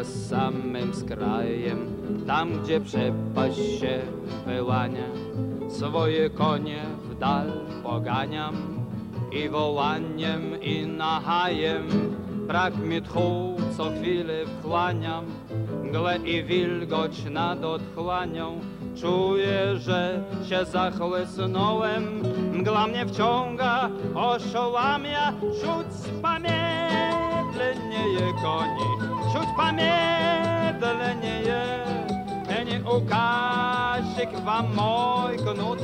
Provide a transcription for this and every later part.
za samym skrajem, tam gdzie przepaść się wyłania, swoje konie w dal poganiam i wołaniem i nachajem brak mi tchu co chwilę wchłaniam, mgłę i wilgoć nad otchłanią. Czuję, że się zachłysnąłem, mgła mnie wciąga, oszołamia. Rzuć pamiętlenieje koni, rzuć pamiętlenieje. Nie ukazик wam mój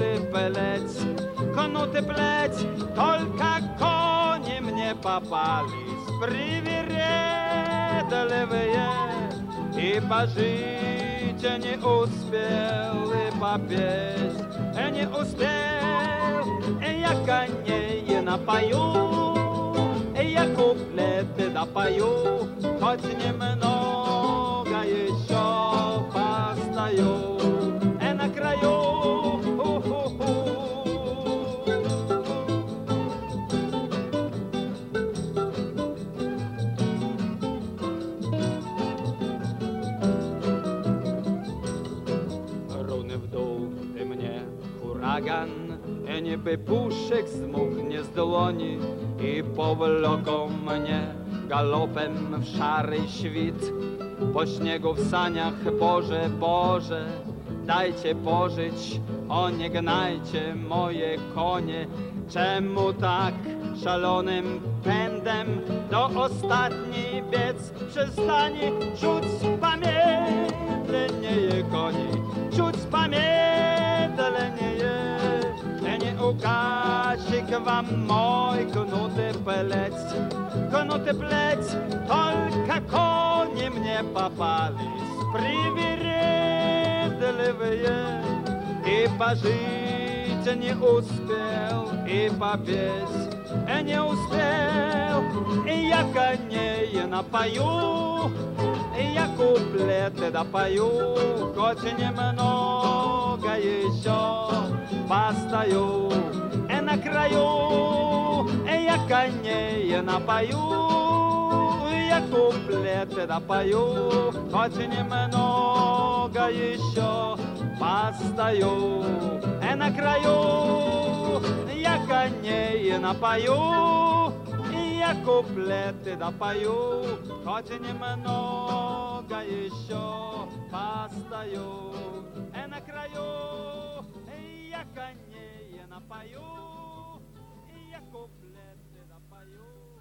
knuty plec, только кони мне попались, привередливые, и пожить не успел, и попеть не успел. Я коней напою, я куплеты допою, хоть немного еще постою на краю. Niby puszek zmuchnie z dłoni i powloką mnie galopem w szary świt. Po śniegu w saniach, Boże, Boże, dajcie pożyć, o nie gnajcie moje konie. Czemu tak szalonym pędem do ostatniej biec przystani? Rzuć pamiętlenieje koni, rzuć pamiętlenieje. Nie ukazик wam mój knuty plec, только кони мне попались, привередливые, и пожить не успел, и попеть не успел. Я коней напою, я куплеты допою, хоть немного еще постою на краю. Я коней напою, я куплеты допою, хоть немного еще постою на краю. Я коней напою, я куплеты допою, хоть немного еще постою на краю. Я коней напою, я куплеты допою.